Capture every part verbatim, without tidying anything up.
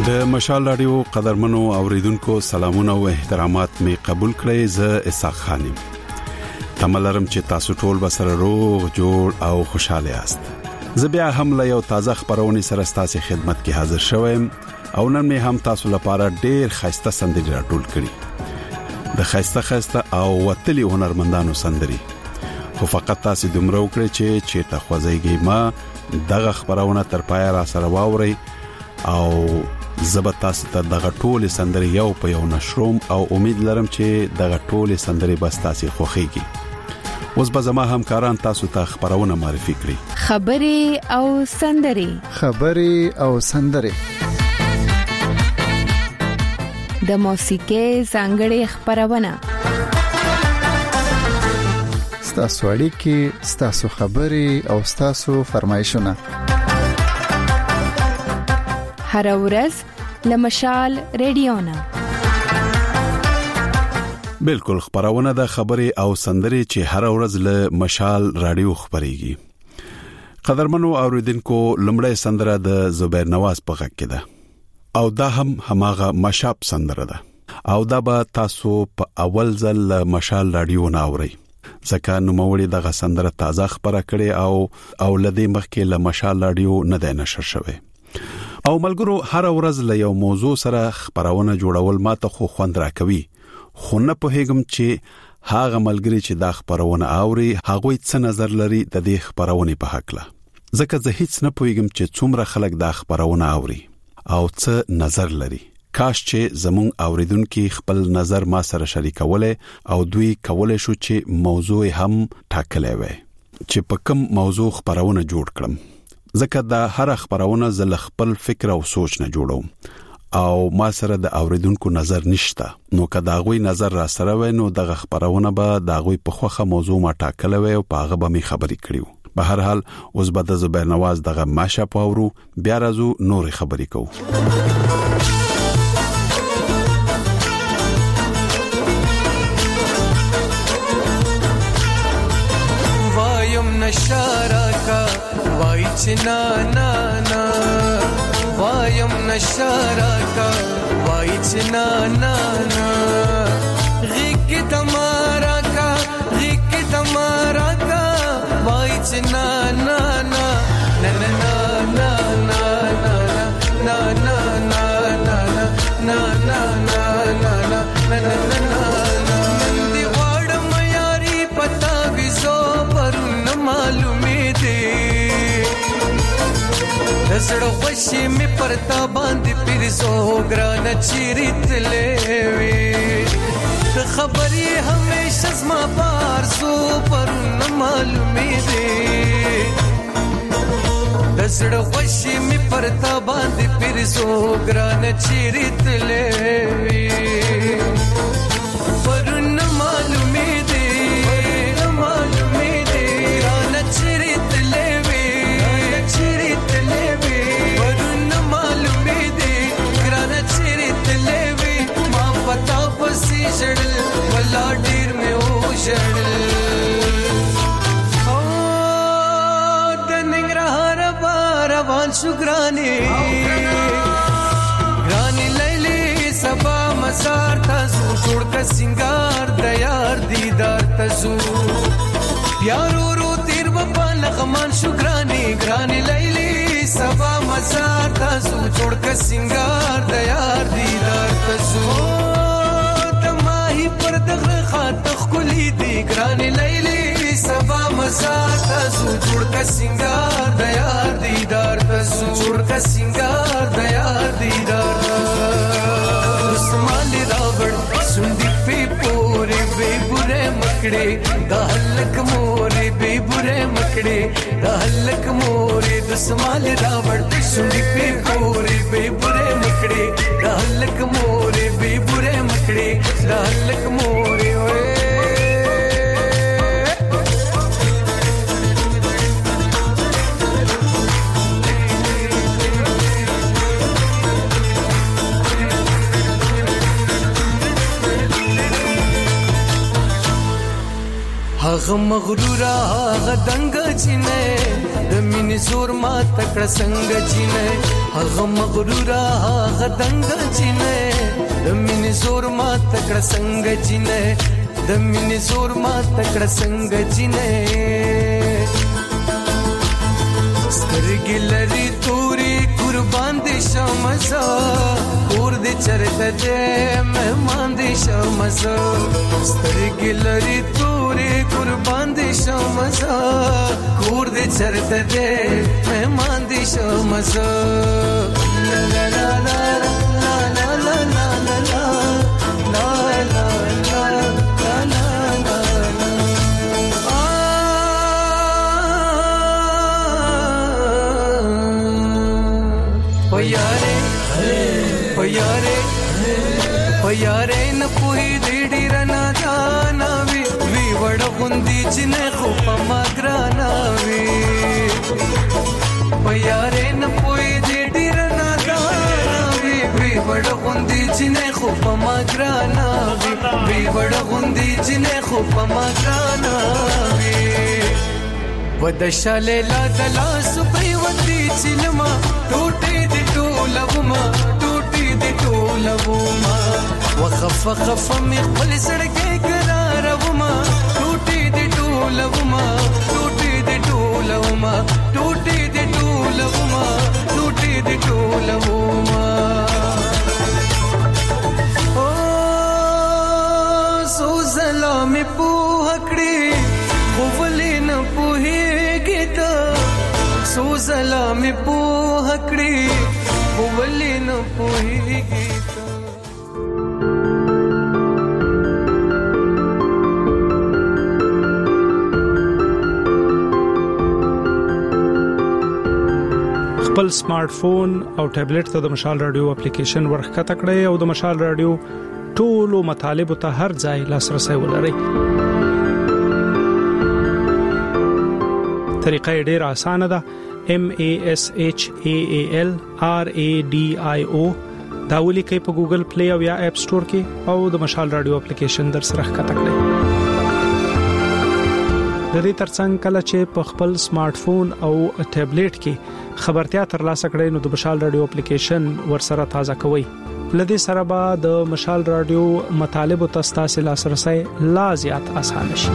د مشال رادیو قدرمنو اوریدونکو سلامونه او احترامات می قبول کړئ. زه اسحاق خانم تملرم چې تاسو ټول بسره روغ جوړ او خوشاله یاست. زه بیا هم له یو تازه خبرونه سره ستاسو خدمت کې حاضر شوم او نن می هم تاسو لپاره ډېر خاصه سندري راټول کړي. د خاصه خاصه او وتلي هنرمندانو سندري. خو فقط تاسو دومره وکړئ چې چې تاسو ځایږئ ما دغه خبرونه تر پای را سره واورئ او زبر تاسو ته دغه ټول سندري یو په یو نشروم او امید لرم چې دغه ټول سندري بس تاسو خوښيږي. اوس به زما همکاران تاسو ته خبرونه معرفي کړي. خبري او سندري خبري او سندري د موسیقي څنګه خبرونه ستاسو اړیکې ستاسو خبري او ستاسو فرمایشونه هر ورځ لمشال رادیونا. بالکل خبرونه د خبري او سندري چې هر ورځ له مشال رادیو خبريږي. قدرمنو اوریدونکو لمړی سندره د زبیر نواز په غږ کې ده او دا هم هماغه مشاب سندره ده او دا به تاسو په اول ځل مشال رادیو ناوري. ځکه نو موري دغه سندره تازه خبره کړي او او لدی مخکې له مشال رادیو نه ده نشر شوه. او ملګرو هر ورځ له یو موضوع سره خبرونه جوړول ماته خو خوند راکوي. خو نه په هیګم چې هاغه ملګری چې دا خبرونه اوري هغه څه نظر لري د دې خبرونه په حق له. ځکه زه هیڅ نه پوهیږم چې څومره خلک دا خبرونه اوري او څه نظر لري. کاش چې زمون اوریدونکو خپل نظر ما سره شریکوله او دوی کولای شو چې موضوع هم ټاکلې وي چې په کوم موضوع خبرونه جوړ کړم. ځکه دا هر خبرونه زل خپل فکر او سوچ نه جوړوم او ما سره د اوریدونکو نظر نشته. نو که دا غوي نظر را سره وای نو دغه خبرونه به دا غوي په خوخه موضوع ما ټاکل وای او په هغه به می خبري کړیو. به هر حال اوس به د زبیر نواز دغه ماشه پاورو بیا راځو نور خبري کوو. وایم نشارا کا وای چنا نا نا وایم نشارا کا وای چنا نا نا غیک تمہارا کا غیک تمہارا کا وای چنا نا نا نا نا نا نا نا نا نا نا نا نا نا نا نا نا نا دی واړم یاري پتا وزو پر معلومه دي زړه خوشي می پرتا باندې پیرزو ګران چیرت لوي خبري همیشه زما بار سو پر معلومه دي زړه خوشي می پرتا باندې پیرزو ګران چیرت لوي پر معلومه دي معلومه دي ګران چیرت لوي چیرت لوي ورن معلومه دي ګران چیرت لوي ما پتا پسې جړل ولا ډیر مې او جړل او د ننګرهار روان شو ګراني ګراني لیلی سبا مزار تاسو جوړ کا سنگار د یار دیدار تاسو پیارو رو تیر په لغمان شو ګراني ګراني لیلی سبا مزار تاسو جوړ کا سنگار د یار دیدار تاسو د ماهي پر دغه خاطخ کلی دی ګراني لیلی سبا مزار تاسو جوړ کا سنگار د یار دیدار تاسو جوړ کا سنگار د یار دیدار اسمان راوړ سندي په پورې به بره مکړې د هلک مورې به بره مکړې د هلک مورې د سمال راوړ سندي په پورې به بره مکړې د هلک مورې به بره مکړې د هلک مورې وې هغه مغرور هغه دنګ چینه د مين زور ما تکړه څنګه چینه هغه مغرور هغه دنګ چینه د مینې زور ما تکړه څنګه چینه د مینې زور ما تکړه څنګه چینه سترګې لري توري قربان دي شمزه کور دې چرته دې مهمان دي شمزه سترګې لري توري قربان دي شمزه کور دې چرته دې مهمان دي شمزه لا لا لا لا لا لا لا لا لا پياره پياره پياره نه پوي دې ډیر نه جانا وي وی وړ غوندي چې نه خو پما ګرانا وي پياره نه پوي دې ډیر نه جانا وي وی وړ غوندي چې نه خو پما ګرانا وي وی وړ غوندي چې نه خو پما ګرانا وي ودشاله لا دلا سپي ودي چلما ټوټي دي ټولوما ټوټي دي ټولوما وخف خف مې خپل سړکې قراروما ټوټي دي ټولوما ټوټي دي ټولوما ټوټي دي ټولوما ټوټي دي ټولوما او سو سلام په هکړي خولین په هیګتا سو سلام په هکړي خولین په هیګتا خپل سمارټ فون او ټابلیټ ته د مشال رادیو اپلیکیشن ورخکته کړئ او د مشال رادیو ټولو مطالب ته هر ځای لاسرسي ولرئ. طریقه ډیره اسانه ده. M A S H A A L R A D I O دا ولیکئ په ګوګل پلی او یا اپ سٹور کې او د مشال رادیو اپلیکیشن در سره ښکته کړئ. د دې ترڅنګ کله چې په خپل سمارټ فون او ټابلیټ کې خبرتیا ترلاسه کړئ نو د مشال رادیو اپلیکیشن ورسره تازه کوئ. لدې سره به د مشال رادیو مطالب او تاسو لاسرسي لا زیات اسانه شي.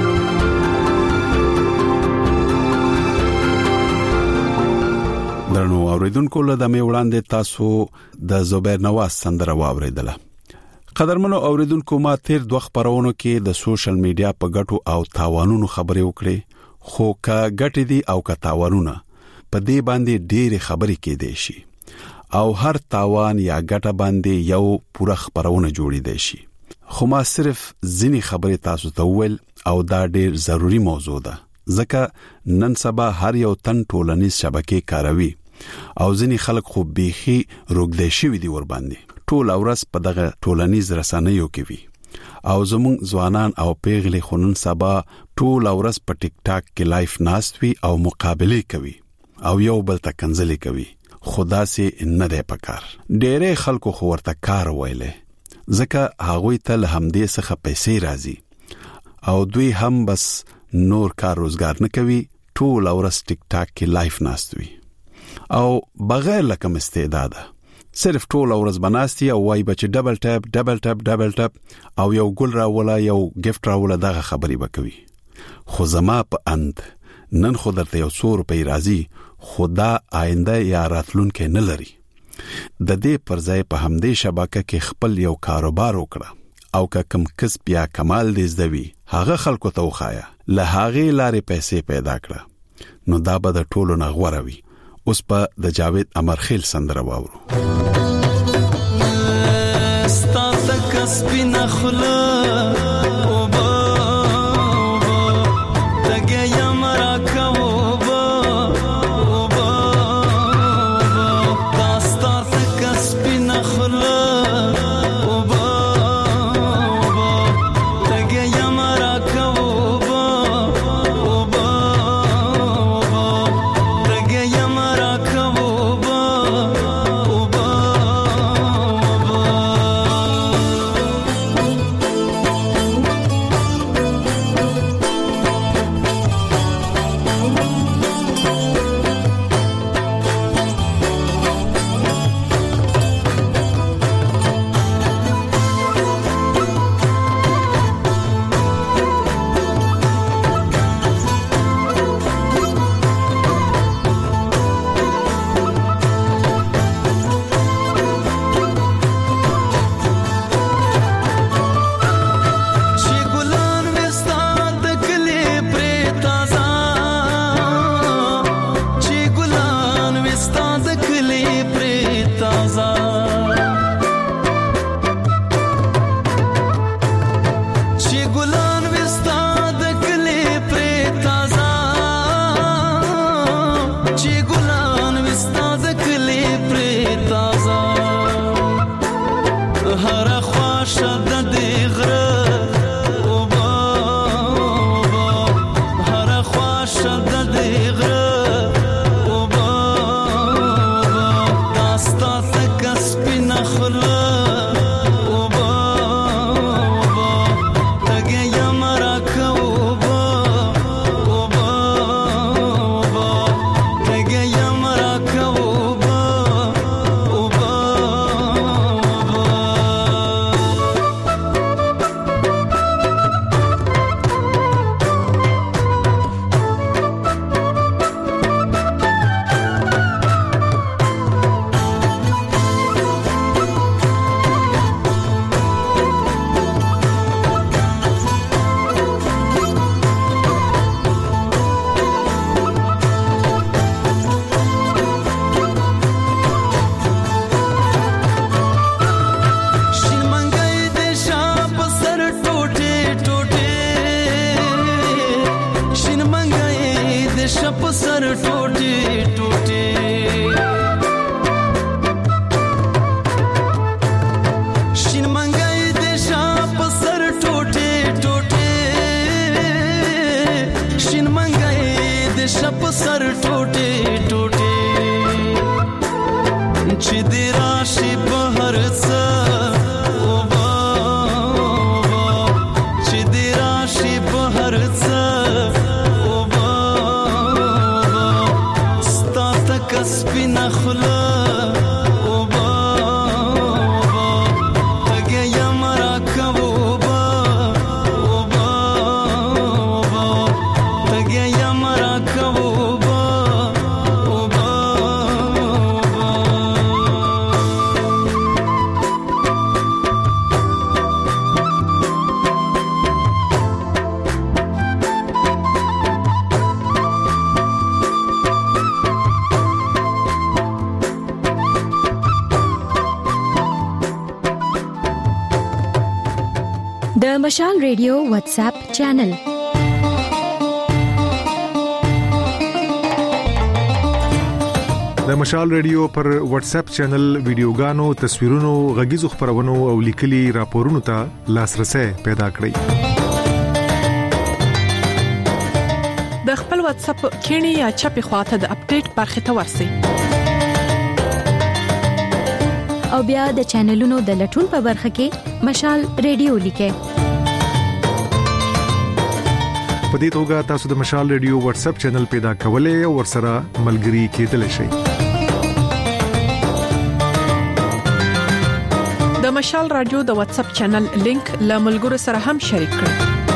درنو اوریدونکو له دمه وړاندې تاسو د زبیر نواز سندره واوریدله. قدرمنو اوریدونکو ما تیر دوه خبرونو کې د سوشل میډیا په ګټو او تاوانونو خبرې وکړې، خو کا ګټې دي او کا تاوانونه په دې باندې ډېر خبرې کېدې شي او هر تاوان یا ګټه باندې یو پوره خبرونه جوړې دي شي. خو ما صرف ځینی خبرې تاسو ته وویل او دا ډېر ضروری موضوع ده ځکه نن سبا هر یو تن ټولنیز شبکې کاروي او ځینی خلک خو بيخي روګدې شوی دي ور باندې ټول اورس په دغه ټولنیز رسنیو کې وي او زموږ ځوانان او پیغلي خونن سبا ټول اورس په ټیک ټاک کې لایف ناست وي او مقابله کوي او یو بل ته کنځلې کوي. خدا سي نه ده پکار ډېرې خلکو خو ورته کار وایله ځکه هغه ته هم دې څخه پیسې راځي او دوی هم بس نور کار روزګار نه کوي، ټول اورس ټیک ټاک کې لایف ناست وي او بغیر لکه استعداد صرف ټول اورس بناستي او وای بچ ډبل ټاپ ډبل ټاپ ډبل ټاپ او یو ګل را ولا یو گیفت را ولا دغه خبري وکوي. خو زما په اند نن خو درته یو څو روپۍ راځي خدا آینده یا راتلونکي نه لري. د دې پر ځای په همدې شبکه کې خپل یو کاروبار وکړه او که کم کسب یا کمال دې زدوي هغه خلکو ته وخایا له هغه لارې پیسې پیدا کړه نو دا به د ټولو نه غوړه وي. اوس په د جاوید امرخیل سندره واورو. ستاسو کسب نه خلا شپ سر ټوټه ټوټه چې دی راشي بهر څه او با چې دی راشي بهر څه او با ستا تک سپینه خوله د مشال ریډیو واتس اپ چینل د مشال ریډیو پر واتس اپ چینل ویډیوګانو، تصویرونو، غږیزو خبرونو او لیکلي راپورونو ته لاسرسي پیدا کړئ. د خپل واتس اپ کینی یا چپی خواته د اپډیټ برخه ته ورسئ او بیا د چینلونو د لټون په برخه کې مشال ریډیو لیکئ. په دې توګه تاسو د مشال ریډیو واتس اپ چینل پیدا کولای او ورسره ملګري کېدلی شئ. د مشال رادیو د واتس اپ چینل لینک له ملګرو سره هم شریک کړئ.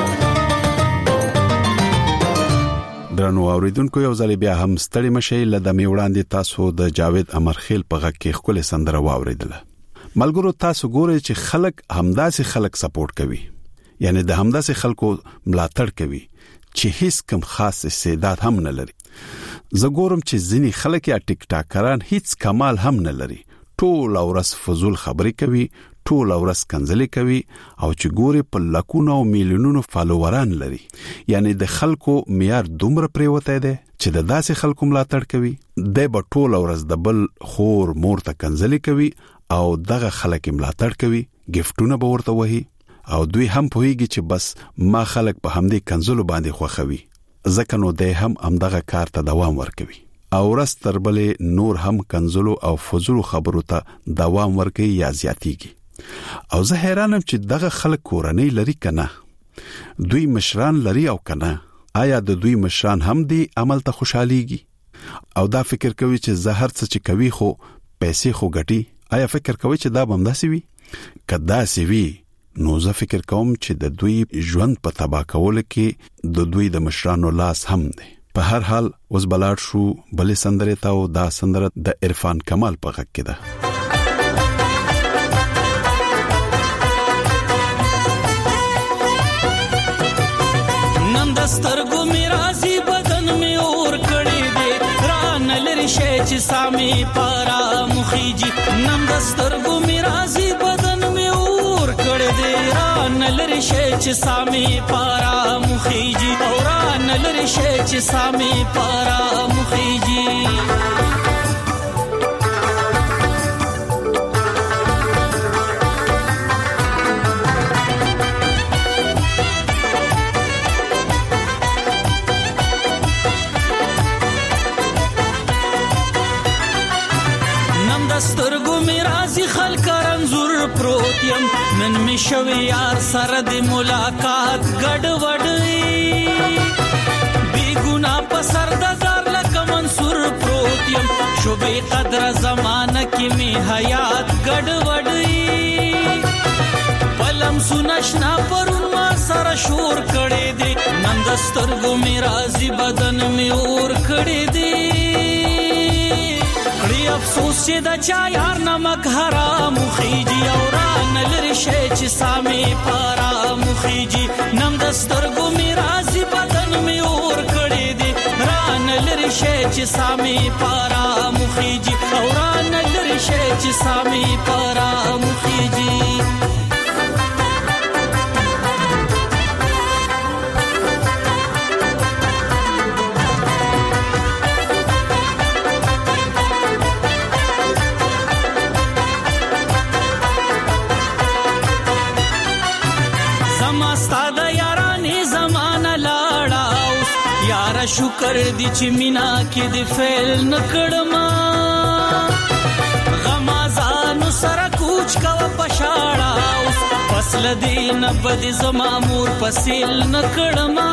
درنو اوریدونکو، یو ځل بیا هم ستړي مشئ. لدې مې وړاندې تاسو د جاوید امرخیل په غږ کې خپل سندره واوریدله. ملګرو، تاسو ګورئ چې خلک همداسې خلک سپورټ کوي، یعنی د همداسې خلکو ملاتړ کوي چې هیڅ کم خاص استعداد هم نه لري. زه ګورم چې ځینی خلک یا ټیک ټاکران هیڅ کمال هم نه لري، ټول ورځ فزول خبرې کوي، ټول ورځ کنځلې کوي او چې ګوري په لکونو او میلیونونو فالووران لري. یعنی د خلکو معیار دومره پریوته دی چې د داسې خلکو ملاتړ کوي، د به ټول ورځ د بل خور مور ته کنځلې کوي او دغه خلک ملاتړ کوي، گیفټونه به ورته وهي او دوی هم پوهیږي چې بس ما خلک په همدې کنځلو باندې خوخوي، ځکه نو دوی هم همدغه کار ته دوام ورکوي او رستربلې نور هم کنځلو او فزول خبرو ته دوام ورکوي یا زیاتیږي. او زه حیرانم چې دغه خلک کورنۍ لري کنه، دوی مشران لري او کنه، آیا د دوی مشران هم دی عمل ته خوشاليږي او دا فکر کوي چې زهر څه چې کوي خو پیسې خو ګټي؟ آیا فکر کوي چې دا بمداسي وي؟ کدا سی وی نو زه فکر کوم چې د دوی ژوند په تبا کول کې د دوی د مشرانو لاس هم دی. په هر حال اوس بلاړ شو بلې سندره ته او دا سندره د عرفان کمال په غږ کې ده. نن دسترګو می راځي بدن می اور کړي دي ران لری شي چې سامي پارا مخيجي. نن دسترګو می راځي بدن می اور کړي دي ران لری شي چې سامي پارا مخيجي او ران لری شي چې سامي پارا مخيجي. سترګو می رازي خلک رنزور پروت يم نن می شوي یار سره د ملاقات ګډ وډي بي ګنا په سر د زار لک منصور پروت يم شوبې قدر زمانہ کې می حیات ګډ وډي پلم سنشنا پرون ما سره شور کړي دي نن د سترګو می رازي بدن می اور کړي دي. افسوس چې د چا یار نمک حرام خيجي او ران لري شي چې سامي پارا مخيجي. نم دسترګو می رازي بدن می اور کړي دي ران لري شي چې سامي پارا مخيجي او ران لري شي چې سامي پارا مخيجي. یار شکر دی چې مینا کې دی فیل نکړما غمازانو سره کوچ کا پشاړه فصل دین بد زما مور پسیل نکړما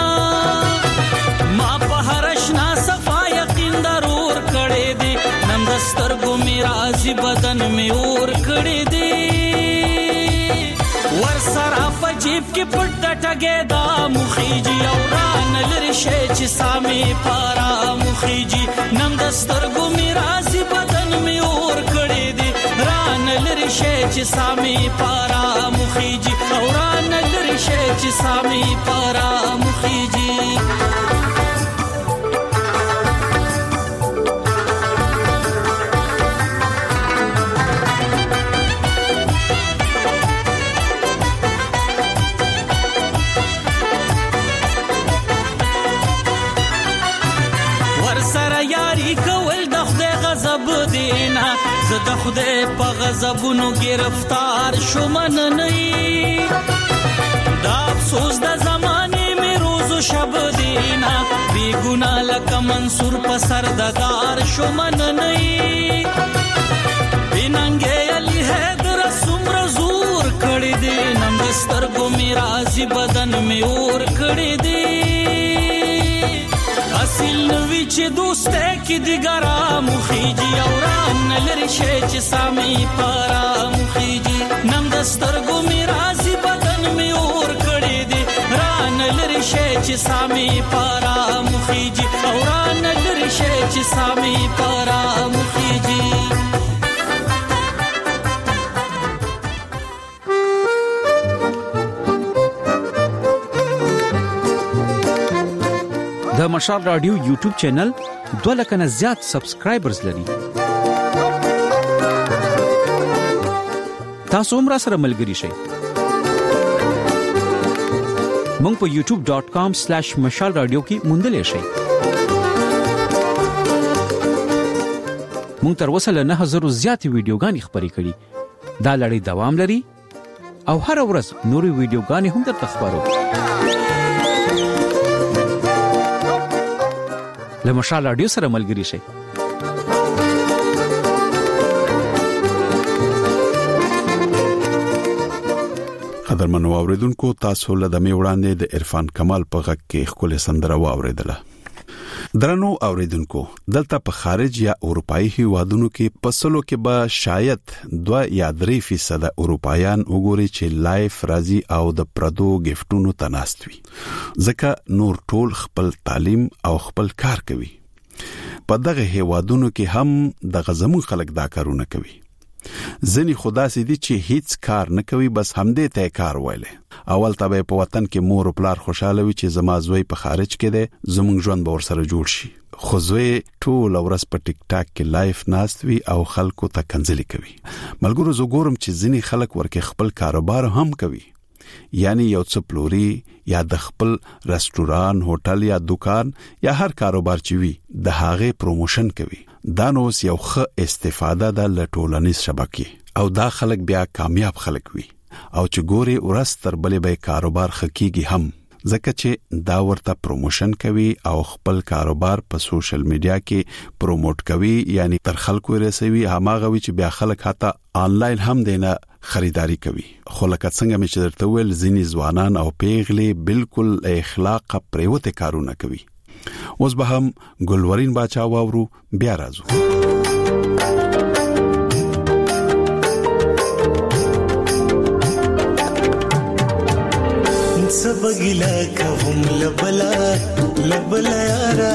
ما په هرشنا صفا یقین ضرور کړې دي نن دستر ګو میرا زی بدن می اور کړې دي ور سره په جیب کې پټ ټګې دا مخیجی او ران لری شې چې سامي پارا مخیجی نن دستر ګو میرا زی بدن می اور کړې دي ران لری شې چې سامي پارا مخیجی او ران لری شې چې سامي پارا مخیجی د خدای په غضبونو گرفتار شوم نه دا افسوس د زمانه می روز و شب دینا بی ګنا لکه منصور په سردار شوم نه بننګ علی حیدر سمر زور کړی دی نن دستر ګو میرا زی بدن می اور کړی دی اصل نوی چې دوسته کې دیګرا مخیجی اوران لری شې چې سامي پارا مخیجی نم دستر ګو میرا زی بدن می اور کړی دی ران لری شې چې سامي پارا مخیجی اوران لری شې چې سامي پارا مخیجی د مشال رادیو یوټیوب چینل دوه لک نه زیات سبسکرایبرز لري تاسو هم را سره ملګري شئ مونږ په یوټیوب ډاٹ کام سلیش مشال رادیو کې موندلې شئ مونږ تر اوسه له نه هزار زیات ویډیوګانې خبرې کړې دا لړۍ دوام لري او هر ورځ نوري ویډیوګانې هم درته خبرو له مشال رادیو سره ملګري شئ قدرمنو اوریدونکو تاسو له دمه وړاندې د عرفان کمال په غږ کې خپل سندره واوریدله درنو اوریدونکو دلته په خارج یا اروپאי هیوادونو کې پسلو کې به شاید دوه یا درې فیصد اروپایان وګوري چې لایف راځي او د پردو گیفټونو تناستوي ځکه نور ټول خپل تعلیم او خپل کار کوي په دغه هیوادونو کې هم د غزمون خلک دا کارونه کوي ځنی خدا سي دي چې هیڅ کار نه کوي بس همدې ته کار وایله اول تابع په وطن کې مور او پلار خوشاله وي چې زما زوی په خارج کې ده زمونږ ژوند به ورسره جوړ شي خو زوی ټول ورځ په ټیک ټاک کې لایف ناستوي او خلکو ته کنځلي کوي ملګرو زه ګورم چې ځنی خلک ورکه خپل کاروبار هم کوي یعنی یو څه پلوري یا د خپل رستوران هوټل یا دکان یا هر کاروبار چې وي د هغه پروموشن کوي دا نو یو ښه استفاده د لټولنیز شبکې او دا خلک بیا کامیاب خلک وي او چې ګوري ورستر بلې به کاروبار خکېږي هم ځکه چې دا ورته پروموشن کوي او خپل کاروبار په سوشل میډیا کې پروموټ کوي یعنی تر خلکو رسوي هماغه وی چې بیا خلک حتی آنلاین هم دینه خریداري کوي خو لکه څنګه چې درته ویل ځینی ځوانان او پیغلي بالکل اخلاق پریوته کارونه کوي اوس به هم ګلورین باچا واورو بیا راځو سبګلا کوم لبلا لبلا یارا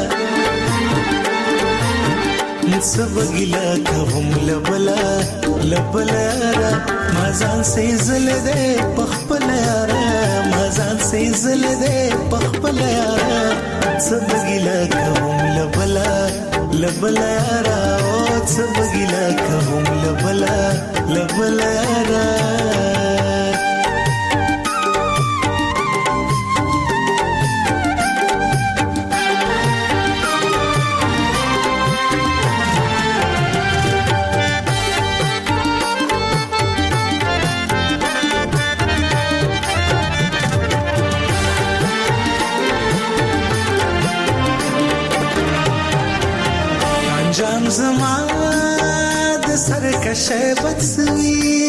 سبګلا کوم لبلا لبلا یارا مازان سي زل دې پخپل یارا مازان سي زل دې پخپل یارا سبګلا کوم لبلا لبلا یارا او سبګلا کوم لبلا لبلا یارا زما د سر کشه بڅوي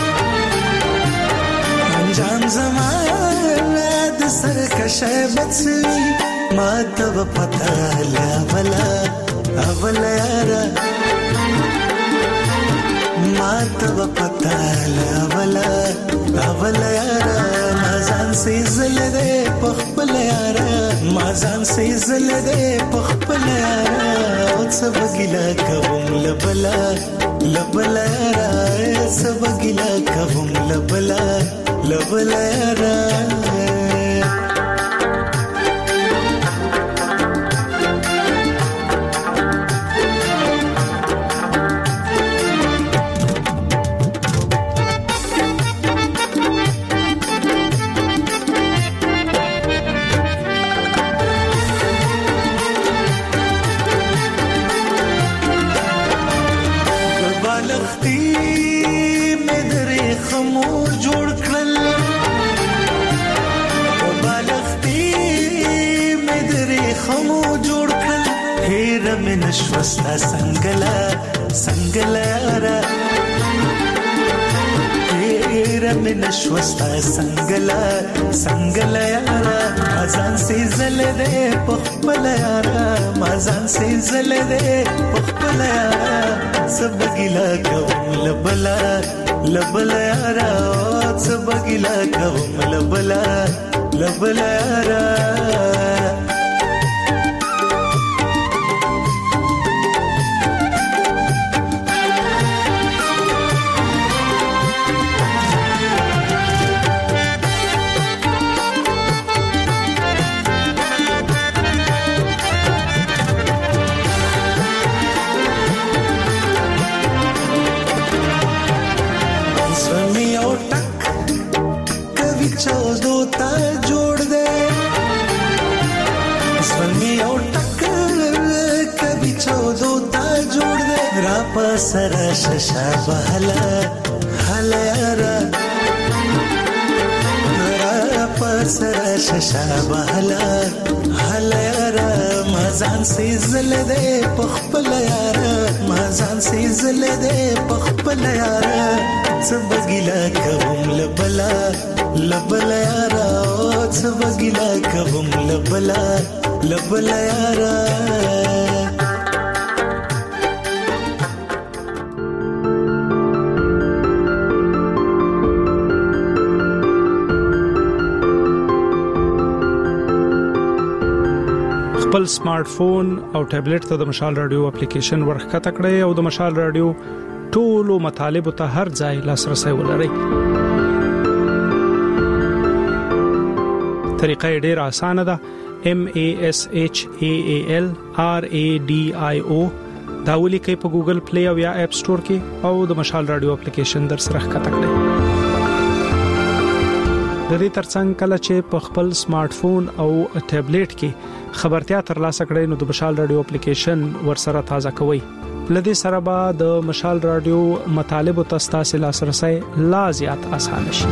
انجام زما د سر کشه بڅوي ما ته پتا لا ولا اولا یارا ما ته پتا لا ولا اولا یارا ما ځان سي زله دې پخپل یارا ما ځان سي زله دې پخپل یارا او څه بګلا کوم لبلا لبلا یارا څه بګلا کوم لبلا لبلا یارا نشوستا سنگلا سنگلا یارا تیرا میں نشوستا سنگلا سنگلا یارا مازان سی زل دے پخپل یارا مازان سی زل دے پخپل یارا سب گلا کوم لبلا لبلا یارا سب گلا کوم لبلا لبلا یارا سرا ششا بهلا هلا یارا را پسرا ششا بهلا هلا یارا مازان سي زل دې پخپل یارا مازان سي زل دې پخپل یارا سبګلا کوم لبلا لبلا یارا سبګلا کوم لبلا لبلا یارا خپل سمارټ فون او ټابلیټ ته د مشال رادیو اپلیکیشن ورخته کړئ او د مشال رادیو ټولو مطالب ته هر ځای لاسرسي ولرئ. طریقه ډېره اسانه ده. M A S H A A L R A D I O دا ولیکئ په ګوګل پلی او یا اپ سٹور کې او د مشال رادیو اپلیکیشن در سره ښکته کړئ. د دې ترڅنګ کله چې په خپل سمارټ فون او ټابلیټ کې خبرتیا ترلاسه کړئ نو د مشال رادیو اپلیکیشن ورسره تازه کوئ. لدې سره به د مشال رادیو مطالب او تاسو لاسرسي لا زیات اسانه شي.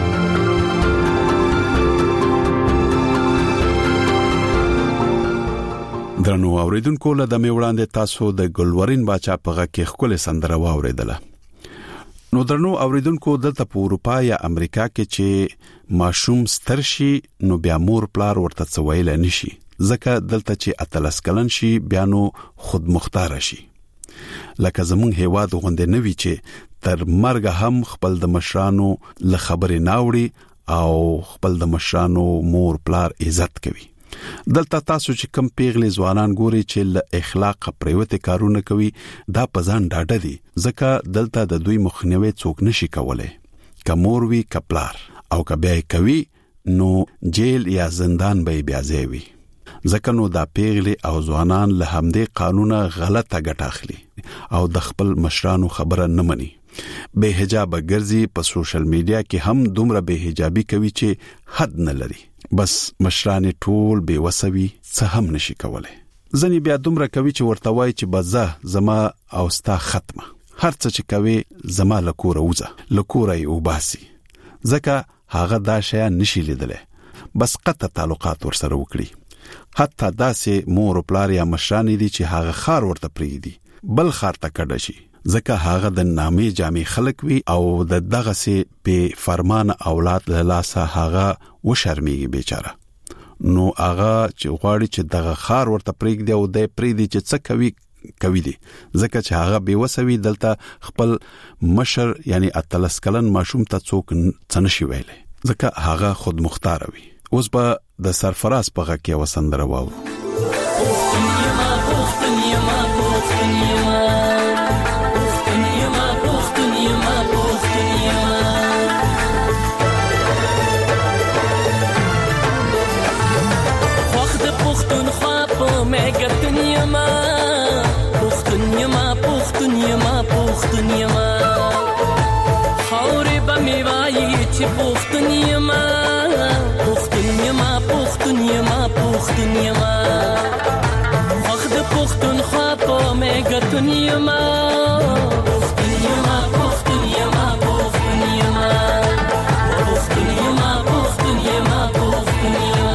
درنو اوریدونکو له دمه وړاندې تاسو د ګلورین باچا په غږ کې خپل سندره واوریدله. نو درنو اوریدونکو دلته په اروپا یا امریکا کې چې ماشوم سترشي نو بیا مور پلار ورته څویل نشي ځکه دلته چې اتلس کلن شي بیا نو خود مختار شي. لکه زمون هیواد غونډه نوي چې تر مرګ هم خپل د مشرانو له خبرې ناوړي او خپل د مشرانو مور پلار عزت کوي. دلته تاسو چې کم پیغلي ځوانان ګوري چې له اخلاق پریوته کارونه کوي دا پزان ډاډه دي ځکه دلته د دوی مخنیوي څوک نشي کولای. کمور وی کپلار او کبه کوي نو جیل یا زندان به بیا ځوي ځکه نو دا پیغلي او ځوانان له همدې قانونه غلطه ګټه اخلي او د خپل مشرانو خبره نه مني. به حجاب ګرځي په سوشل میډیا کې هم دومره به حجابي کوي چې حد نه لري. بس مشران ټول به وسوي څه هم نشي کولای. ځنی بیا دومره کوي چې ورته وای چې بزه زما او ستا ختمه هر څه چې کوي زما لکوره وځه لکوره یې وباسي ځکه هغه دا شی نشي لیدله بس قطع تعلقات ورسره وکړي. حتی داسې مور او پلار یا مشران دي چې هغه خار ورته پریدي بل خار ته کډ شي ځکه هغه د نامې جامې خلک وي او د دغه سي په فرمان اولاد له لاسه هغه و شرمېږي بیچاره نو هغه چې غواړي چې دغه خار ورته پرېږدي او د پرېږدي چې څه کوي کوي دي ځکه چې هغه به وسوي دلته خپل مشر یعنی اتلس کلن ماشوم ته څوک څنشي ویلې ځکه هغه خود مختار وي اوس به د سرفراز په غږ کې وسندره واورو دنیا ما دنیا ما دنیا ما دنیا ما دنیا ما دنیا ما دنیا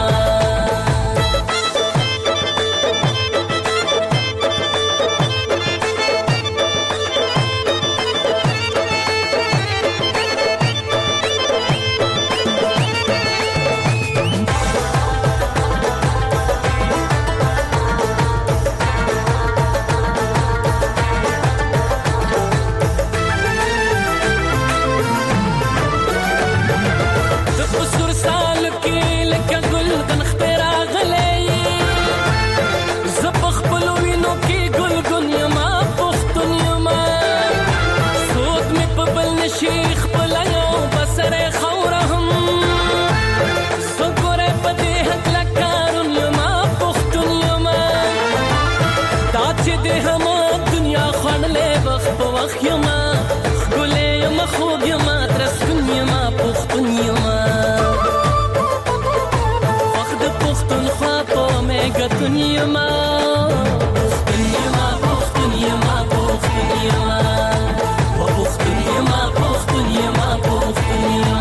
دنیا ما دنیا ما دنیا ما دنیا ما دنیا ما دنیا ما دنیا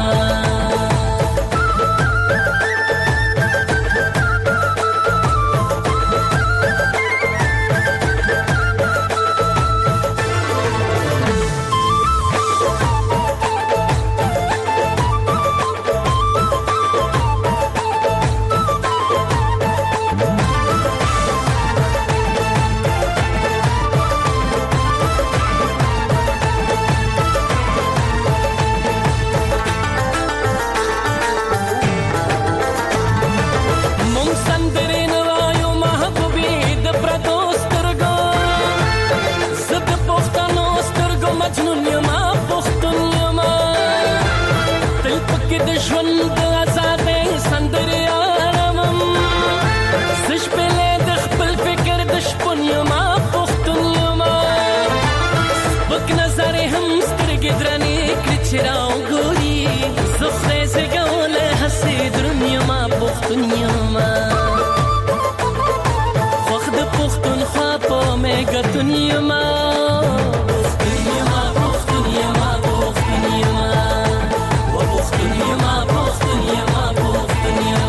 دنیا ما دنیا ما دنیا ما دنیا ما دنیا ما دنیا ما دنیا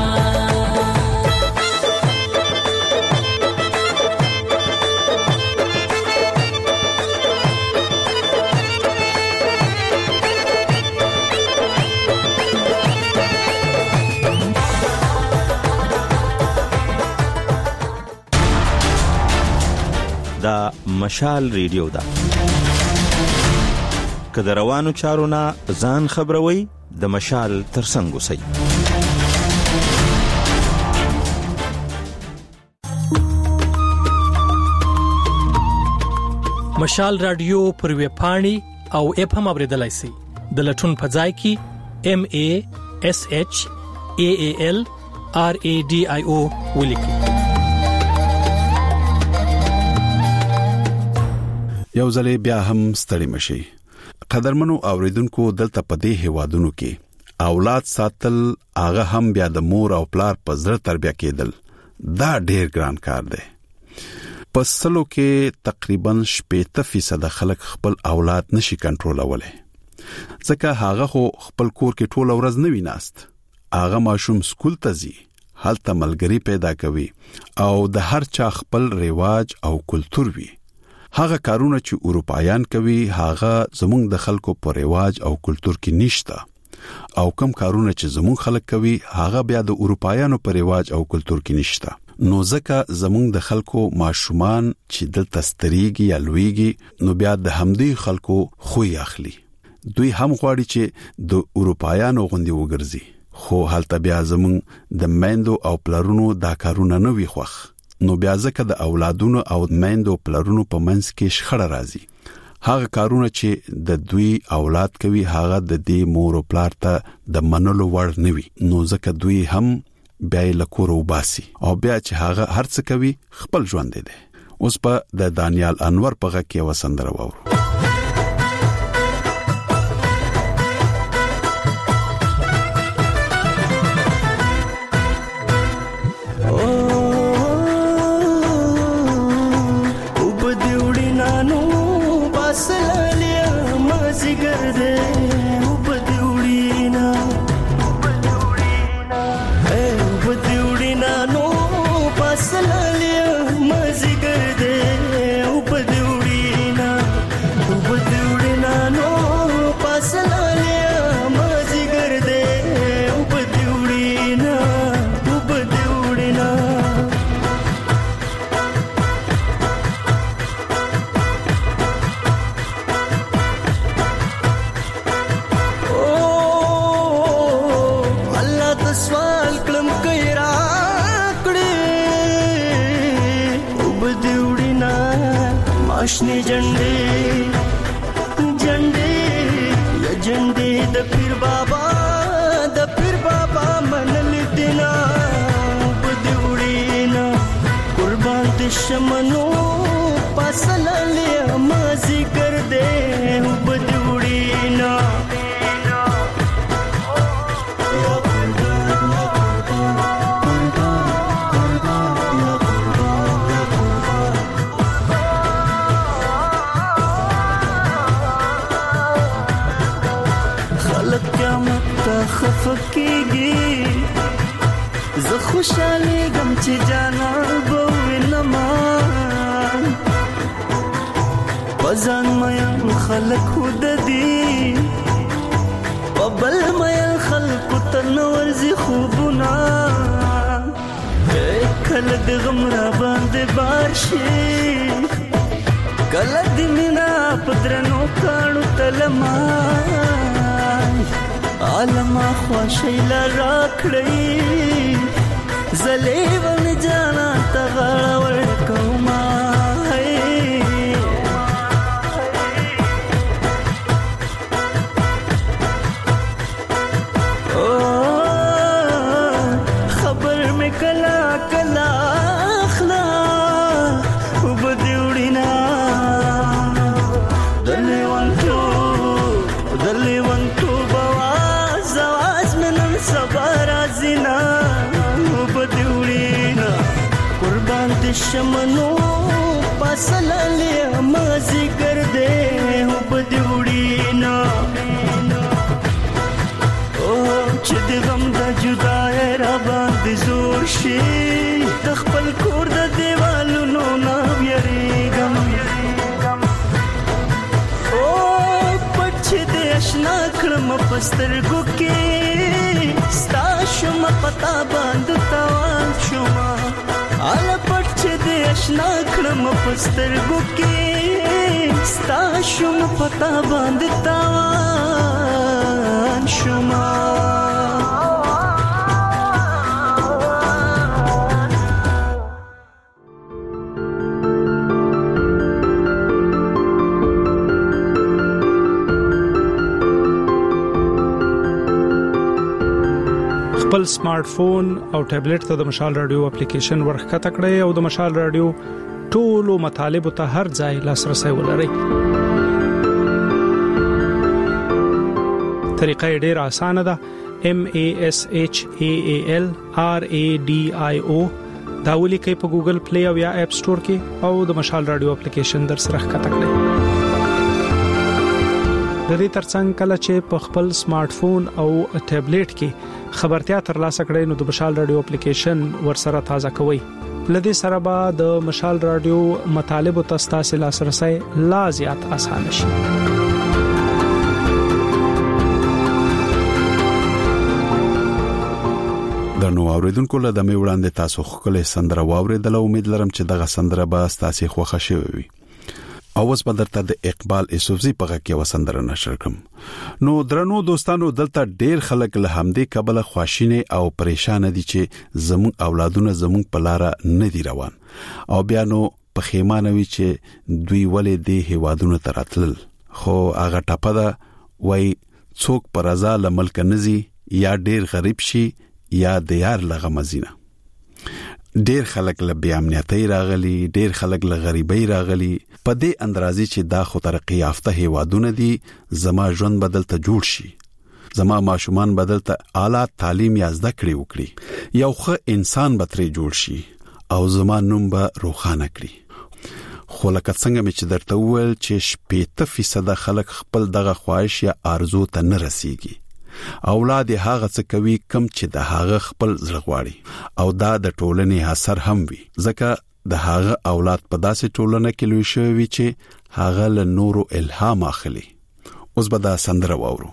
دا مشال ریډیو دا که د روانو چارو نه ځان خبروي د مشال ترڅنګ اوسئ. مشال رادیو پر ویب پاڼې او اپ هم اوریدلای شئ. د لټون په ځای کې ام ای اس اچ ای ای ال آر ای ډي آی او ولیکئ. یو ځلې بیا هم ستړي مشي. قدرمنو اوریدونکو دلته په دې هوادونو کې اولاد ساتل هغه هم بیا د مور او پلار په زړه تربیه کېدل دا ډېر ګران کار دی. پسلو کې تقریبا شپږ فیصد خلک خپل اولاد نشي کنټرولولای ځکه هغه خو خپل کور کې ټول ورځ نه ویناست. هغه ماشوم سکول ته ځي، هلته ملګری پیدا کوي او د هر چا خپل رواج او کلچر وي. هغه کارونه چې اروپایان کوي هغه زموږ د خلکو په رواج او کلچر کې نشته او کوم کارونه چې زموږ خلک کوي هغه بیا د اروپایانو په رواج او کلچر کې نشته نو ځکه زموږ د خلکو ماشومان چې د تستریږي یا لویږي نو بیا د همدې خلکو خوې اخلي دوی هم غواړي چې د اروپایانو غوندي وګرځي خو هلته بیا زموږ د میندو او پلرونو دا کارونه نه وي خوښ نو بیا ځکه د اولادونو او میندو پلرونو په منځ کې شخړه راځي هغه کارونه چې د دوی اولاد کوي هغه د دې مور او پلار ته د منلو وړ نه وي نو ځکه دوی هم بیا له کور وباسي او بیا چې هغه هر څه کوي خپل ژوند دی اوس په د دانیال انور په غږ کې وسندره وورو آشنی جنډې جنډې یا جنډې د پیر بابا د پیر بابا منل دینا په دیوړینا قربان دې شمنو پاسللې مازی کر دې په دیوړینا خفکیږي زه خوشاله غم چې جانا وینما وزن مې خلق خود دي وبل مې خلق تنور زی خوبنا کله د غم را باندې بارشي کله د مینا پدرنو کانو تلما عالم خوشی لراکړی زلی ون جانا تغړ ور کوما او خبر می کلا کلا اخلا وبدیوړینا دلی وانتو دلی وانتو صبر ازنا وبدوړینا قربان دې شمنو پاسللې مازی کر دې وبدوړینا او چې دې غم د جدای را باندې زور شي د خپل کور د دیوالونو نه یریګم او پچ دې آشنا کړم پسترګو کې ستا شم پتا باندې تاوان شما ال پټ دې آشنا کړم پسترګو کې ستا شم پتا باندې تاوان شما خپل سمارټ فون او ټابلیټ ته د مشال رادیو اپلیکیشن ورخکته کړئ او د مشال رادیو ټولو مطالب ته هر ځای لاسرسي ولرئ. طریقه ډیره اسانه ده. M A S H A A L R A D I O دا ولیکئ په ګوګل پلی او یا اپ سٹور کې او د مشال رادیو اپلیکیشن در سره ښکته کړئ. د دې ترڅنګ کله چې په خپل سمارټ فون او ټابلیټ کې خبرتیا ترلاسه کړئ نو د مشال رادیو اپلیکیشن ورسره تازه کوئ. لدې سره به د مشال رادیو مطالب او تاسو لاسرسي لا زیات اسانه شي. د نو اوریدونکو له دمه وړاندې تاسو خپل سندره واوریدل او امید لرم چې دغه سندره به تاسو خوښه شي وي. اوس په درته د اقبال اسوفزي په غږ کې وسندره نشر کوم. نو درنو دوستانو دلته ډیر خلک له همدې کبله خواشینه او پریشان دي چې زموږ اولادونه زموږ په لار نه دی روان او بیا نو په خیمانوي چې دوی ولې دی هوادونه تراتل خو هغه ټاپه ده وای څوک پر رضا له ملک نزي یا ډیر غریب شي یا د یار لغه مزینه. ډیر خلک له بی امنیتۍ راغلي، ډیر خلک له غریبۍ راغلي، په دې اندرازي چې دا خو ترقی یافته هیوادونه دي، زما ژوند بدلته جوړ شي، زما ماشومان بدلته اعلی تعلیم یا زده کړې وکړي، یو ښه انسان به ترې جوړ شي او زما نوم به روښانه کړي. خو لکه څنګه مې چې درته وویل چې شپږ فیصد خلک خپل دغه خواهش یا آرزو ته نه رسیږي. اولاد هغه څه کوي کم چې د هغه خپل زړه غواړي او دا د ټولنې اثر هم وي، ځکه د هغه اولاد په داسې ټولنه کې لوی شوی چې هغه له نورو الهام اخلي. اوس به دا سندره واورو.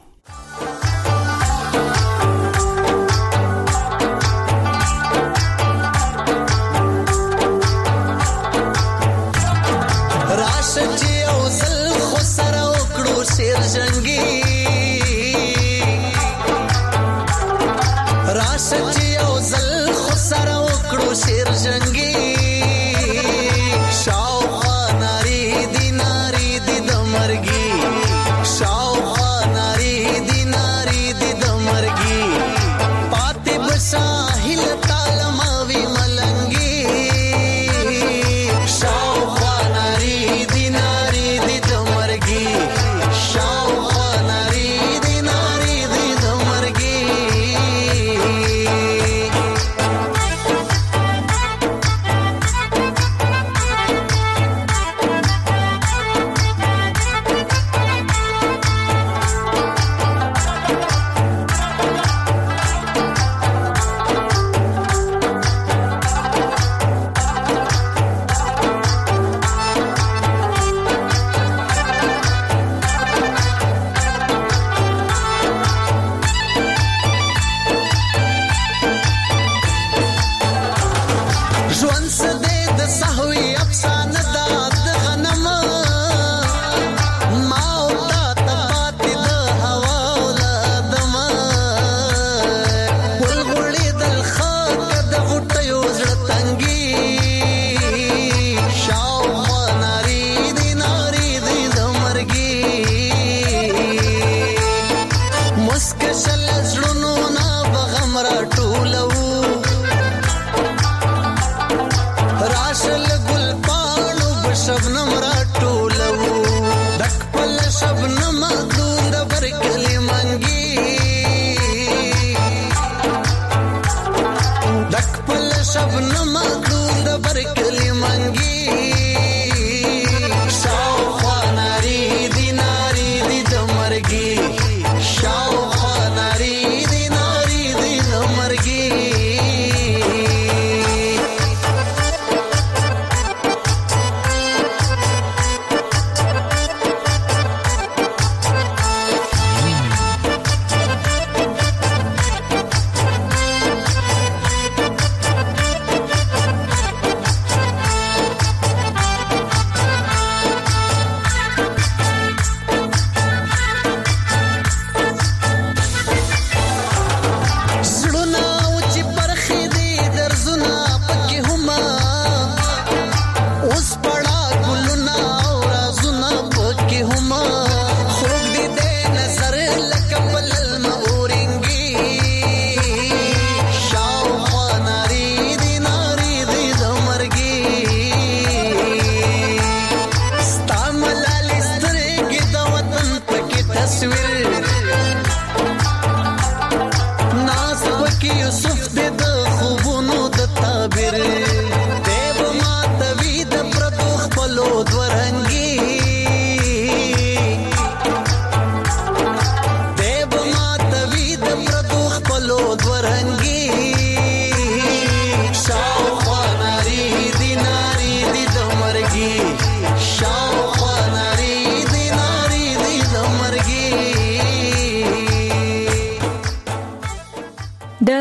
شیر جنگی شاوخوا ناری دی ناری دی دمرگی شاوخوا ناری دی ناری دی دمرگی پاتی بساحل تالماوی ملنگی شاوخوا ناری دی ناری دی دمرگی شاوخوا ناری دی ناری دی دمرگی.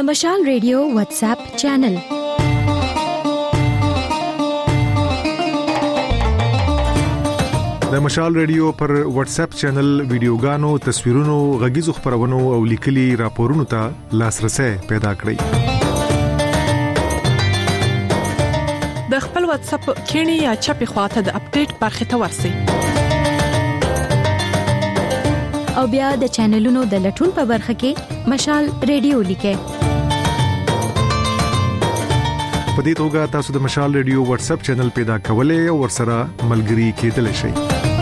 د مشال ریډیو واتس اپ چینل. د مشال ریډیو پر واتس اپ چینل ویډیوګانو، تصویرونو، غږیزو خبرونو او لیکلي راپورونو ته لاسرسي پیدا کړئ. د خپل واتس اپ کینی یا چپی خواته د اپډیټ برخه ته ورسی او بیا د چینلونو د لټون په برخه کې مشال ریډیو لیکه. په دې توګه تاسو د مشال ریډیو واتس اپ چینل پیدا کولای او ورسره ملګري کېدلی شئ.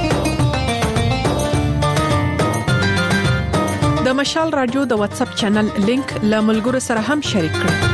د مشال رادیو د واتس اپ چینل لینک له ملګرو سره هم شریک کړئ.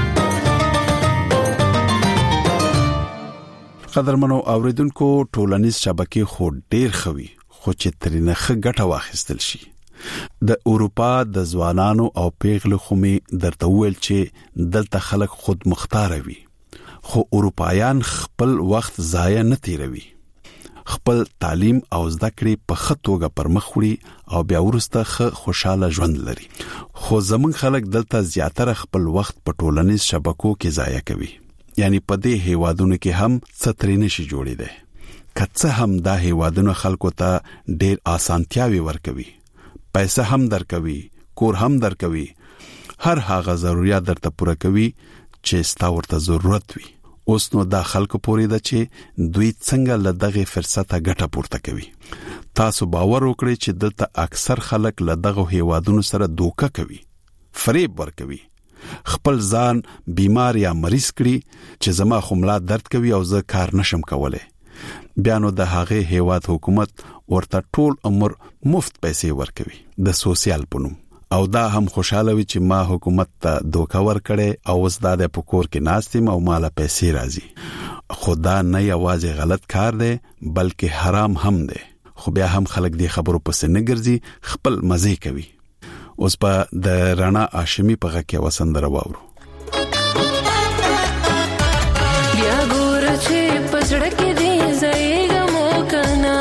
قدرمنو اوریدونکو، ټولنیز شبکې خو ډېر خوي خو چې ترینه ښه ګټه واخیستل شي. د اروپا د ځوانانو او پیغلو خمي درته ویل چې دلته خلک خود مختار وي، خو اروپایان خپل وخت ضایع نه تیروي، خپل تعلیم او زده کړې په خطوګه پرمخ وړي او بیا ورسته ښه خوشاله ژوند لري. خو زمونږ خلک دلته زیاتره خپل وخت په ټولنیز شبکو کې ضایع کوي. یعنی په دې هیوادونو کې هم سترینه شي جوړې ده. کڅه هم دا هیوادونو خلکو ته ډېر اسانتیاوي ورکوي، پیسې هم درکوي، کور هم درکوي، هر هغه ضرورت درته پوره کوي چې ستا ورته ضرورت وي. اوس نو دا خلکو پورې ده چې دوی څنګه له دغه فرصته ګټه پورته کوي. تاسو باور وکړئ چې دلته اکثر خلک له دغه هیوادونو سره دوکه کوي، فریب ورکوي، خپل ځان بیمار یا مریض کړي چې زما خملا درد کوي او زه کار نشم کولای. بیا نو د هغه هیواد حکومت ورته ټول عمر مفت پیسې ورکوي د سوسیال پونم، او دا هم خوشاله وي چې ما حکومت ته دوکه ورکړي او اوس دا د پکور کې ناستم او مالا پیسې راځي. خدا نه یوازې غلط کار دی بلکې حرام هم دی. خو بیا هم خلک دې خبرو پسې نه ګرځي، خپل مزه کوي. اوس په د رانا آشمی په غکه وسندره واورو. بیا ګور چې پسړه کې دې زېګ مو کنا،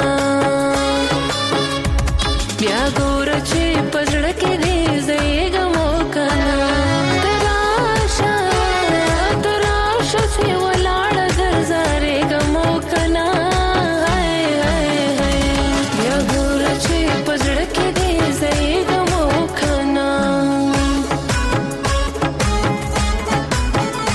بیا ګور چې پسړه کې دې زېګ مو کنا، تراشه تراشه چې ولاړ درځره ګ مو کنا. بیا ګور چې پسړه کې دې زېګ مو کنا.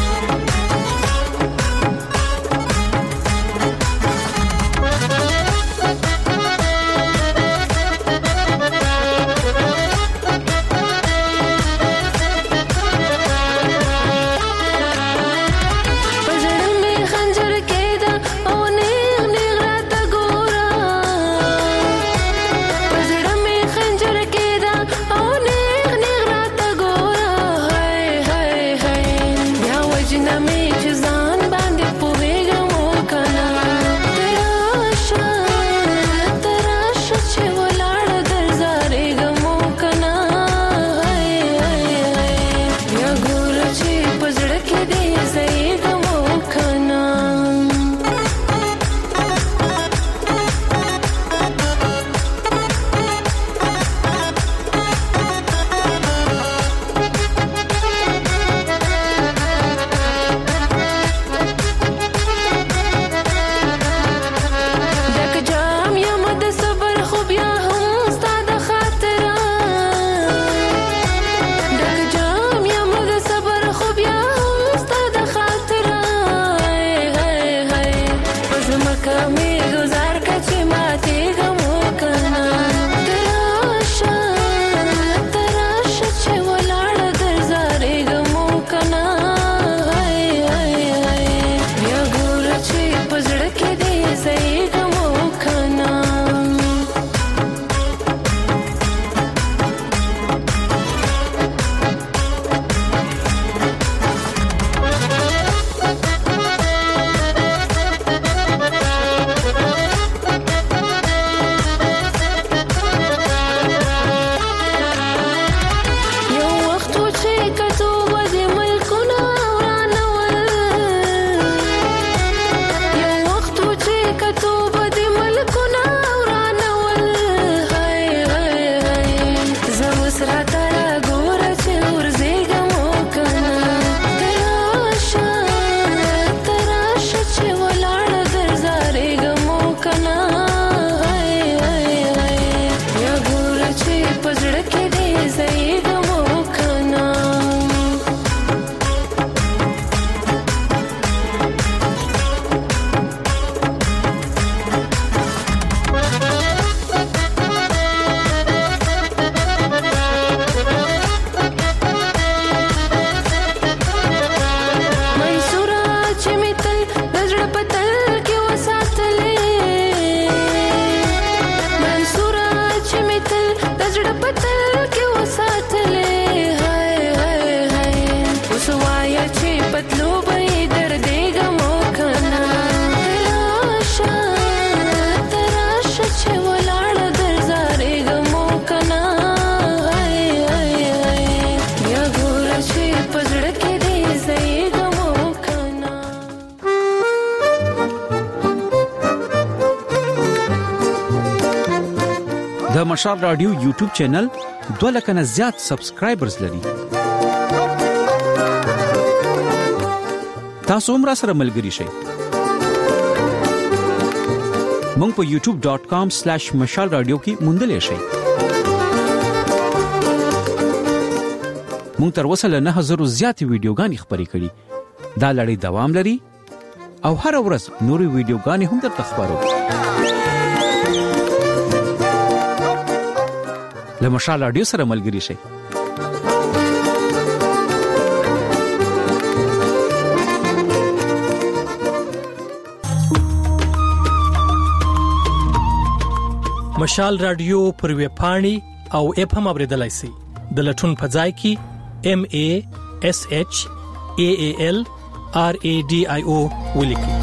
مشال رادیو یوټیوب چینل دوه لک نه زیات سبسکرایبرز لري. تاسو هم را سره ملګري شئ. مونږ په یوټیوب ډاٹ کام سلیش مشال رادیو کې موندلې شئ. مونږ تر اوسه له نه هزارو زیاتې ویډیوګانې خپرې کړي. دا لړۍ دوام لري او هر ورځ نورې ویډیوګانې هم درته خپرو. له مشال رادیو سره ملګري شئ. مشال رادیو پر ویب پاڼې او اپ هم اوریدلای شئ. د لټون په ځای کې ام ا اس اچ ا ا ال ار ا ډي آی او ولیکئ.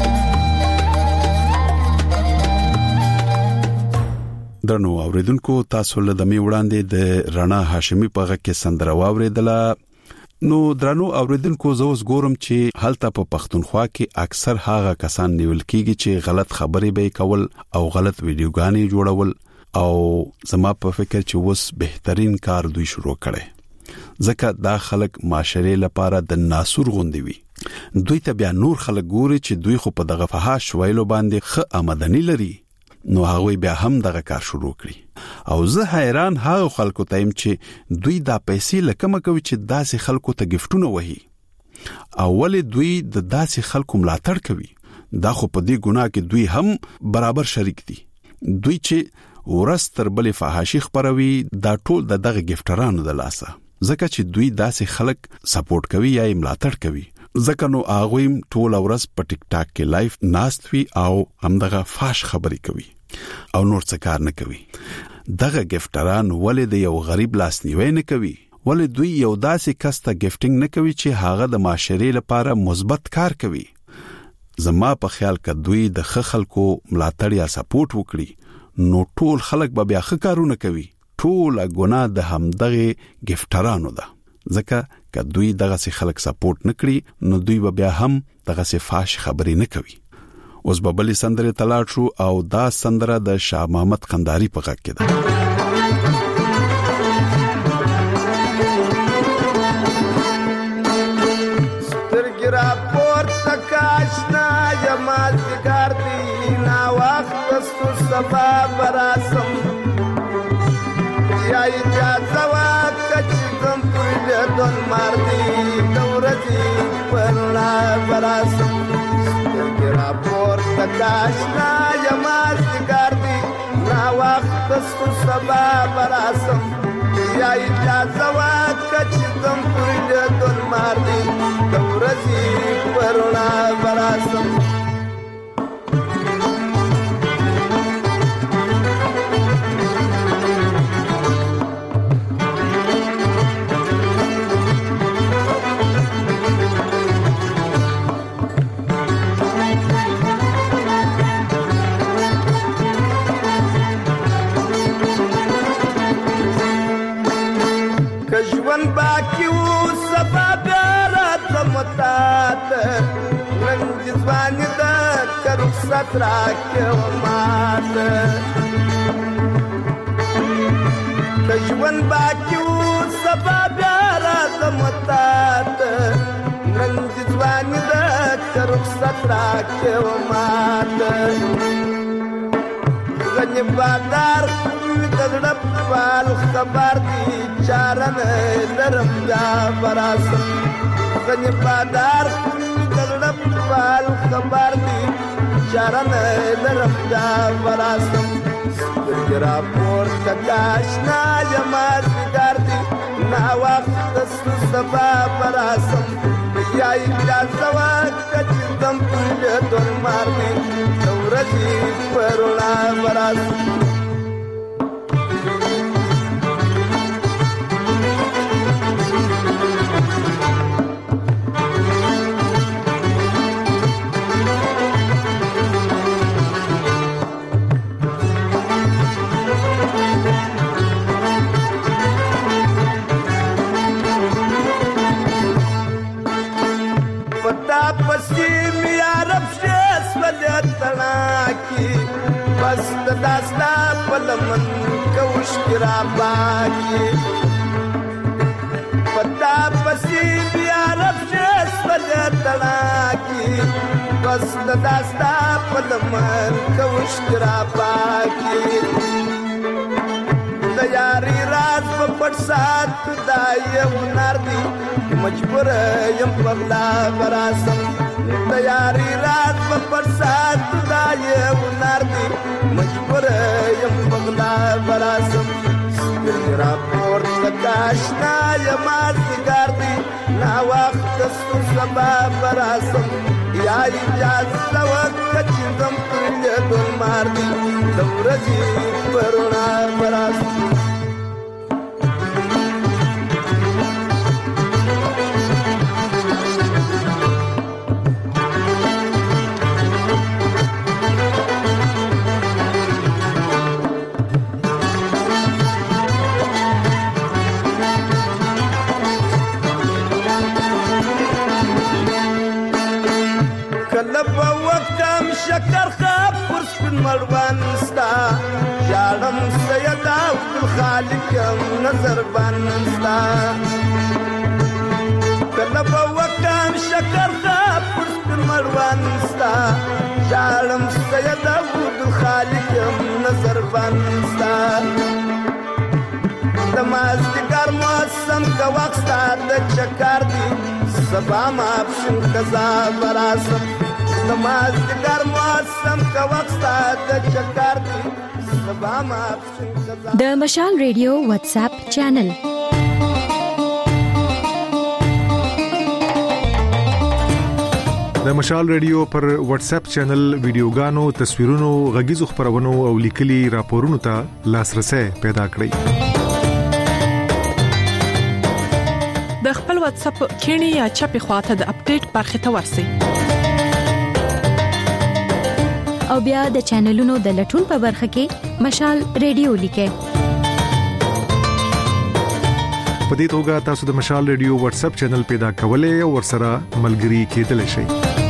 درنو اوریدونکو تاسو له دمه وړاندې د رڼا هاشمي په غږ کې سندره واوریدله. نو درنو اوریدونکو زه اوس ګورم چې هلته په پښتونخوا کې اکثر هغه کسان نیول کیږي چې غلط خبرې به کول او غلط ویډیوګانې جوړول او زما په فکر چې اوس بهترین کار دوی شروع کړي. ځکه دا خلک معاشره لپاره د ناسور غوندي وي. دوی ته بیا نور خلک ګوري چې دوی خو په دغه فحاش ویلو باندې ښه آمدنی لري. نو هغه بیا هم دغه کار شروع کړي او زه حیران هغه خلکو ته يم چې دوی دا پیسې لکه کوي چې داسې خلکو ته گیفټونه وهي او ولې دوی د داسې خلکو ملاتړ کوي. دا خو په دې ګناه کې دوی هم برابر شریک دي. دوی چې ورستر بلې فحاشي خبروي دا ټول د دغه گیفټرانو د لاسه، ځکه چې دوی داسې خلک سپورټ کوي یا ملاتړ کوي. ځکه نو هغه ټول ورځ په ټیک ټاک کې لایف ناست وی او همدغه فاش خبري کوي او نور څه کار نه کوي. دغه گیفټران ولې د یو غریب لاس نیوي نه کوي؟ ولې دوی یو داسې کس ته گیفټینګ نه کوي چې هغه د معاشري لپاره مثبت کار کوي؟ زما په خیال کې دوی د خلکو ملاتړ یا سپورټ وکړي نو ټول خلک به بیا ښه کارونه کوي. ټول ګناه د همدغه گیفټرانو ده. ځکه که دوی دغه سي خلک سپورټ نکړي نو دوی به بیا هم دغه سي فاش خبرې نه کوي. اوس به بلې سندره تلاړ شو او دا سندره د شاه محمد قنداری په غږ کې ده. سترګرا پورته کاشنا یمال ګار دی نا وخت ستو سبا براسم یا اجازه واکچ کوم پر دون مار دی دورځي پرنا براسم سترګرا پورته کاشنا یمال ګار دی نا وخت ستو سبا براسم یا اجازه واکچ کوم پر دون مار دی دورځي پرنا براسم کژون باقی و سبب رات متات رنگ ځواني د رخصت راکې و مات کژون باقی و سبب رات متات رنگ ځواني د رخصت راکې و مات غنی بادار دغړ پال خبر دی چارن نرم دا براسم غنی بادار دغړ پال خبر دی چارن نرم دا براسم سترګرا پور تکاشنا یماز ګار دی نا وخت سبا براسم یا اجازه واکچ دم په دون مار دی دورځي پرنا براسم بس داستا پلمن کوش کرا باقی پتا پسی بیا رفشس پلتنا کی بس داستا پلمن کوش کرا باقی یاری راز په پټ سات دا یو نار دی مجبور یم پغلا براسم د یاری راز په پټ سات دا یو نار دی مجبور یم پغلا براسم سپیرا پور تکاشنا یم ازګار دی نا وخت سو سبا براسم یا اجازه وکړه چې زم پر دل مار دی دورځي پرونا براسم شکر خاب پرس بن مروان ستا جالم سید عبد الخالق نظر بان ستا کلب وکام شکر خاب پرس بن مروان ستا جالم سید عبد الخالق نظر بان ستا دمازدگار موسم کا وقت ستا د چکار دی سبا مابشن کزا براسم نماز دګر موسم کا وخت د چکر دی سبا ما د مشال ریډیو واتس اپ چینل د مشال ریډیو پر واتس اپ چینل ویډیوګانو تصویرونو غږیزو خبرونو او لیکلي راپورونو ته لاسرسي پیدا کړئ د خپل واتس اپ کینی یا چپی خواته د اپډیټ برخه ته ورسئ او بیا د چینلونو د لټون په برخه کې مشال ریډیو لیکه په دې توګه تاسو د مشال ریډیو واتس اپ چینل پیدا کولای او ورسره ملګري کېدلی شئ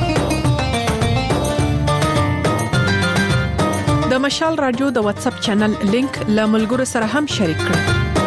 د مشال رادیو د واتس اپ چینل لینک له ملګرو سره هم شریک کړئ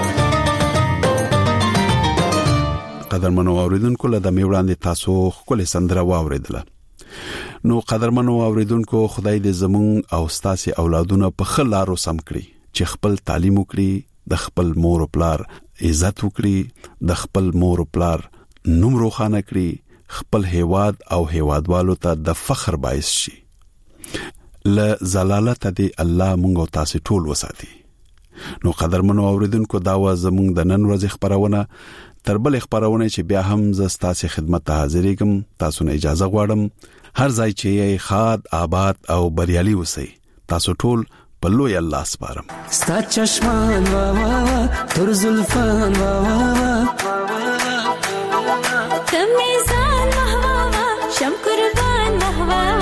قدرمنو اوریدونکو له د میوړاندې تاسو خپل سندره واوریدله نو قدرمنو اوریدونکو خدای دې زمون او ستاسي اولادونه په خلارو سم کړی چې خپل تعلیم وکړي د خپل مور او پلار عزت وکړي د خپل مور او پلار نوم روښانه کړي خپل هیواد او هیوادوالو ته د فخر باعث شي ل زلالت دې الله مونږ او تاسو ټول وساتي نو قدرمنو اوریدونکو دا و زمون د نن ورځې خبرونه تربل خبرونه چې بیا هم ز ستاسو خدمت ته حاضرېږم تاسو نه اجازه غواړم هر ځای چې یې خاد آباد او بریالي وسی تاسو ټول په لوی الله سپارم ستا چشمان وا وا تر زلفان وا وا تمیزان وا وا شم قربان وا وا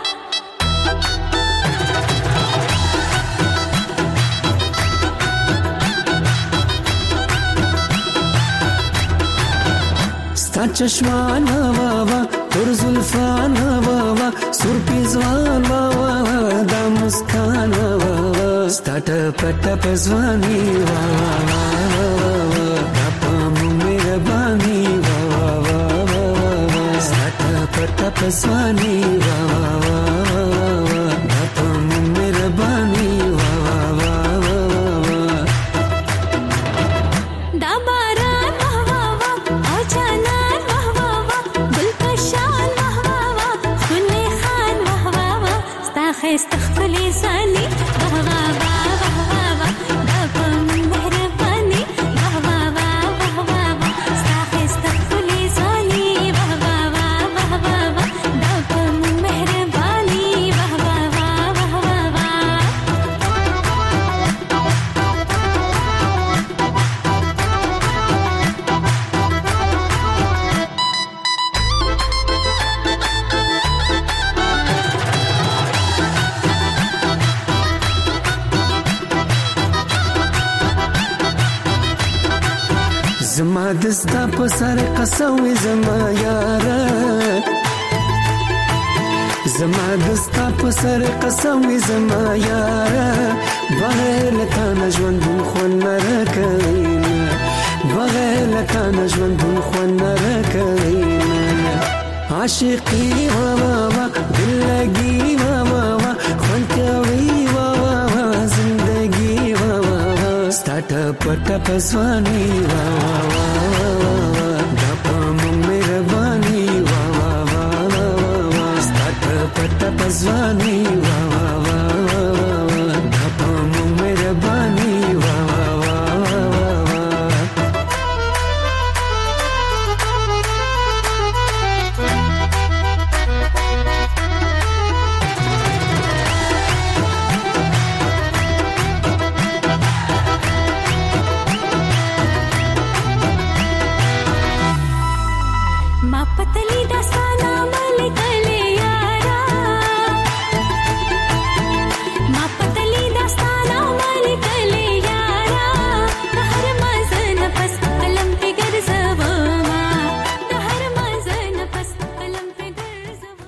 ستا چشمان وا وا تر زلفان وا وا سر پیزوان وا وا دا مسکان وا وا ستا ټپ ټپ ځواني وا وا دا پام مهرباني وا وا ستا ټپ ټپ ځواني وا وا دا پام مهرباني وا وا دا باران وا وا او جانان وا وا گلکشان وا وا خلی خان وا وا ستا خست خلی سالي وا وا وا دا پم مهرباني وا وا وا ستا خست خلی سالي وا وا دا پم مهرباني وا وا زما دستا په سر قسوي زما یاره زما دستا په سر قسم وي زما یاره بغیر لتا نه ژوندون خوند نه راکوینه بغیر لتا نه ژوندون خوند نه راکوینه عاشقي وا وا وا دل لګي وا وا وا خوند کوي وا وا وا زندگی وا وا وا سټاټ پټ پسواني وا وا وا